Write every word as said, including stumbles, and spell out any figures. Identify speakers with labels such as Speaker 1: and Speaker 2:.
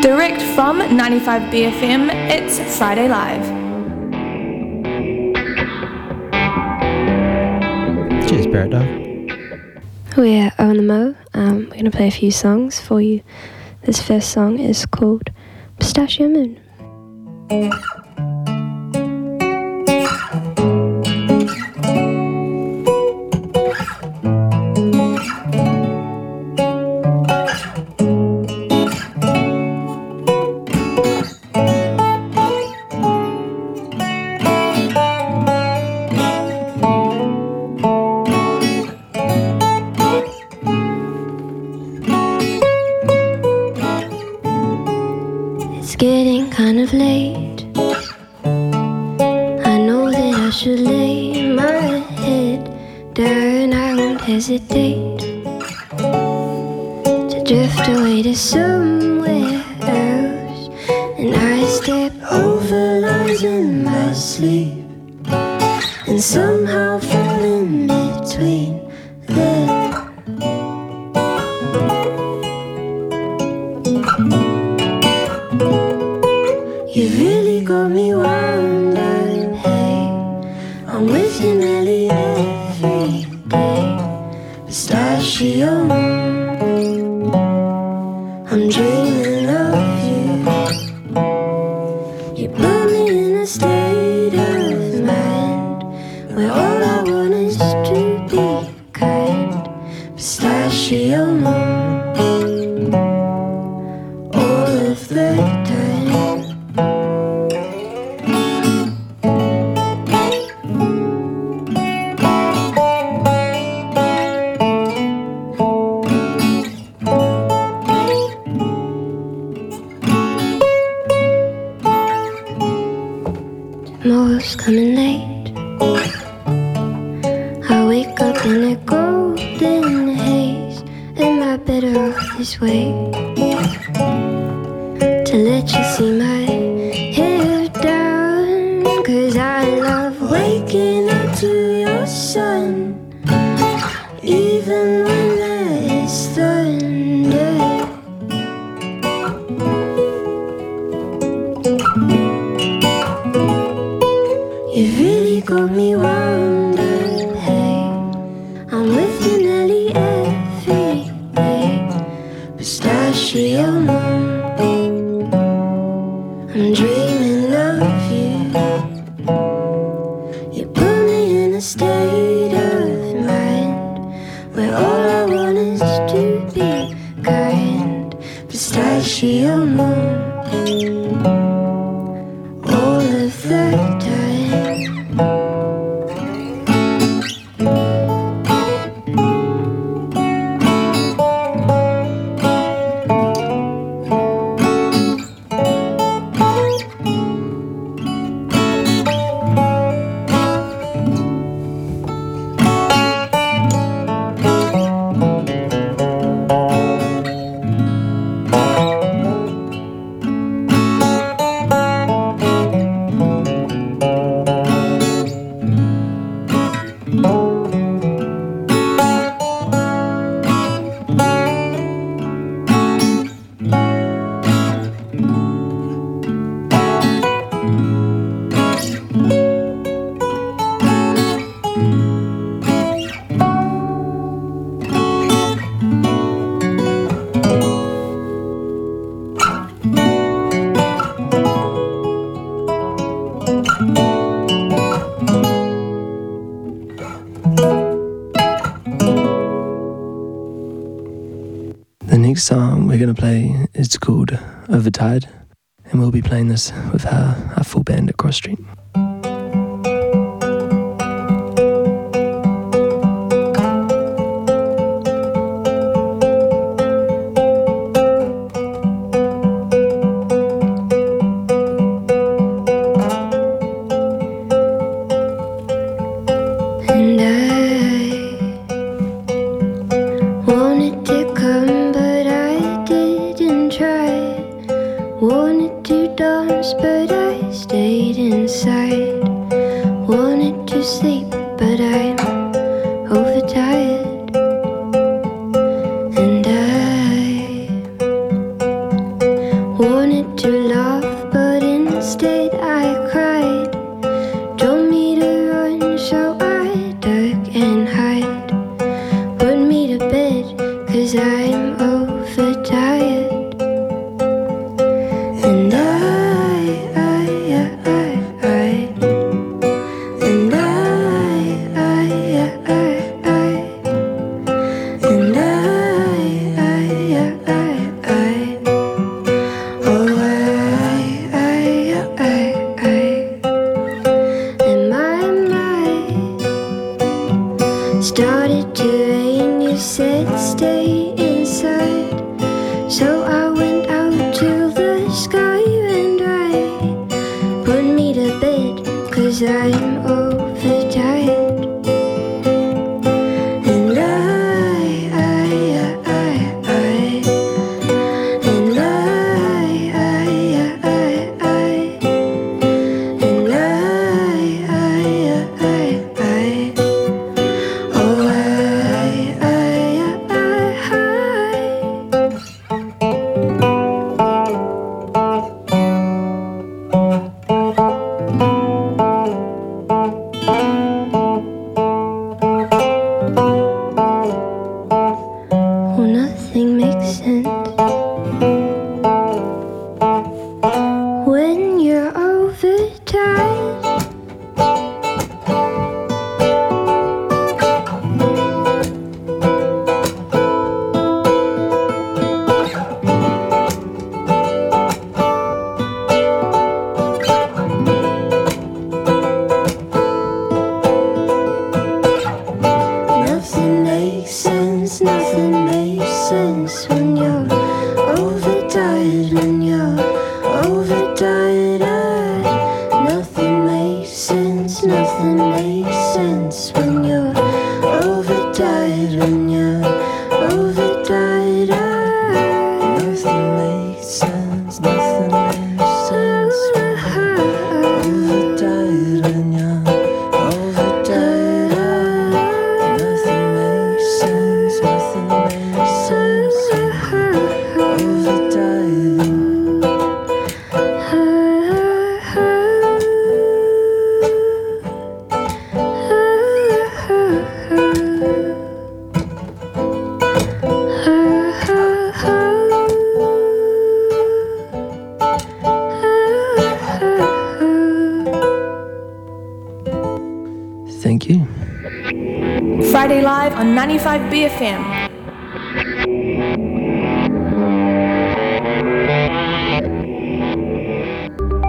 Speaker 1: Direct from ninety-five B F M, it's Friday Live.
Speaker 2: Cheers, Parrot Dog.
Speaker 3: We're on the Mo. Um, we're going to play a few songs for you. This first song is called Pistachio Moon. It's getting kind of late. I know that I should lay my head down. I won't hesitate to drift away to somewhere else. And I step over lies in my sleep and somehow fall in between them. You really got me wound up, hey. I'm with you nearly every day. Pistachio moon, I'm dreaming of you. You put me in a state of mind where all I want is to be kind. Pistachio moon, all of the time. Tomorrow's coming late. I wake up in a golden haze. Am I better off this way? To let you see my hair down. Cause I love waking up to your sun, even when there is thunder. You really got me wound up, hey. I'm with you nearly every day. Pistachio moon, I'm dreaming of you. You put me in a state of mind where all I want is to be kind. Pistachio moon, all of the time.
Speaker 2: The next song we're going to play is called Overtired, and we'll be playing this with our, our full band at Cross Street.
Speaker 3: And I wanted to come, but I didn't try. Wanted to dance, but I stayed inside. Wanted to sleep, but I'm overtired. And I wanted to laugh, but instead I cried. Told me to run, so I duck and hide. Put me to bed, cause I'm overtired. And I, I, I, I, and I, I, I, I, and I, I, I, I, oh I, I, I, I, and my mind started to rain. You said stay inside, so I went out to the sky and I put me to bed, cause I'm overtired. And I, I, I, I, and I, I, I, I, and I, I, I, I, oh I, I, I, oh nothing makes sense when you're overtired. Nothing makes sense, nothing makes sense when you're overtired, when you're overtired. I, nothing makes sense, nothing makes sense when you're overtired, when you're overtired. I, nothing makes sense, nothing makes sense when you're overtired, when you're overtired. I, nothing makes sense, nothing makes sense when you're overtired.
Speaker 2: Thank you.
Speaker 1: Friday Live on ninety-five B F M.